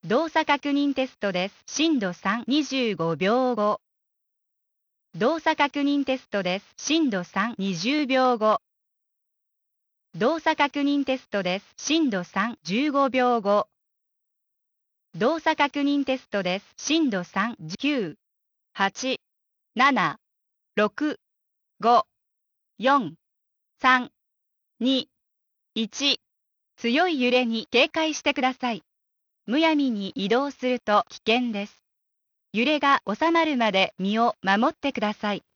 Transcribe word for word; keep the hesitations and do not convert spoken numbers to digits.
動作確認テストです。震度さん、にじゅうごびょうご。動作確認テストです。震度さん、にじゅうびょうご。動作確認テストです。震度さん、じゅうごびょうご。動作確認テストです。震度さん、きゅう、はち、なな、ろく、ご、よん、さん、に、いち。強い揺れに警戒してください。むやみに移動すると危険です。揺れが収まるまで身を守ってください。